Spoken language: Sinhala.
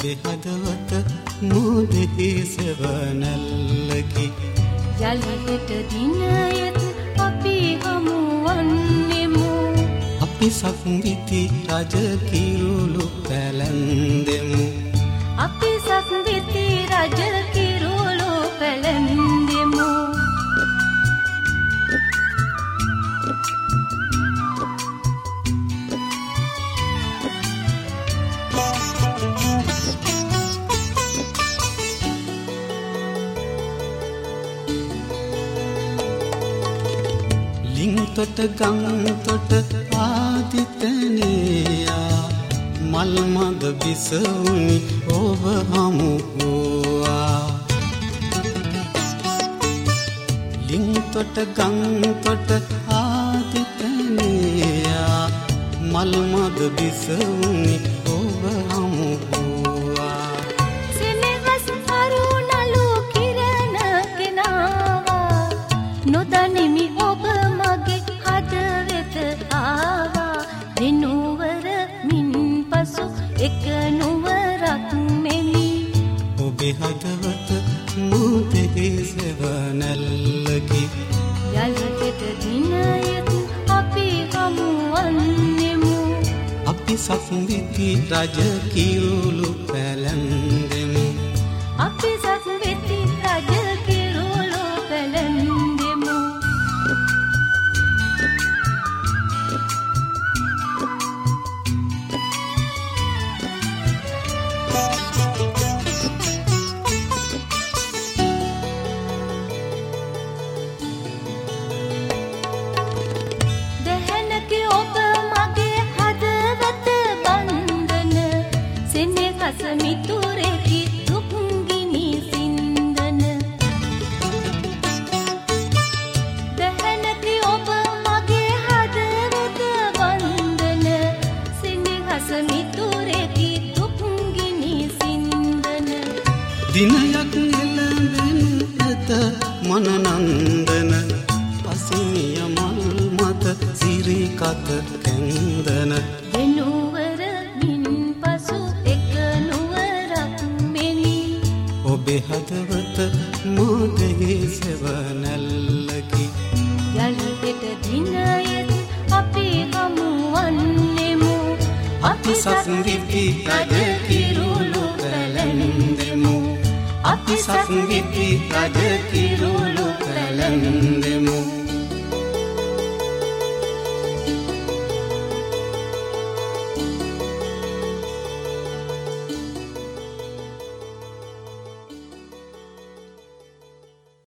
ඔබේ හදවත මුදෙහි සෙවණැල්ලකි යලිහෙට දිනයත් අපි හමුවන්නෙමු අපි සක්විති රජ කිරුළු පැලැන්දෙමු අපි සක්විති රජ කිරුළු පැලැන්දෙමු තොට ගම් තොට ආදිතනයා මල් මද බිසවුනි ඔබ හමු වූවා ලිං තොට ගම් තොට ආදිතනයා මල් මද බිසවුනි ඔබ හමු වූවා සෙනෙහස් අරුණලු කිරණ කෙනාවා නොදනිමි ඔබ මගේ හදවත ආවා දිනුවර මින් පසු එක නුවරක් මෙනි ඔබේ හදවත මුදෙහි සෙවණැල්ලකි යලිහෙට දිනයත් අපි හමුවන්නෙමු අපි සක්විති රජ කිරුළු පැලැන්දෙමු අපි සක්විති රජ කිරුළු පැලැන්දෙමු දෙහැනකි ඔබ මගේ හදවත බන්ධන සෙනෙහස මිතුරෙකි දුක්ගිනි සින්දන දෙහැනකි ඔබ මගේ හදවත බන්ධන සෙනෙහස මිතුරෙකි දුක්ගිනි සින්දන දිනයක් එළඹෙන ඇත මනනන්දන අසිනිය මල් මත සිරිකත කැන්දන දෙනුවර මින් පසු එක නුවරක් මෙනි ඔබේ හදවත මුදෙහි සෙවණැල්ලකි යලිහෙට දිනයත් අපි හමුවන්නෙමු අපි සක්විති රජ කිරුළු පැලැන්දෙමු අපි සක්විති රජ කිරුළු පැලැන්දෙමු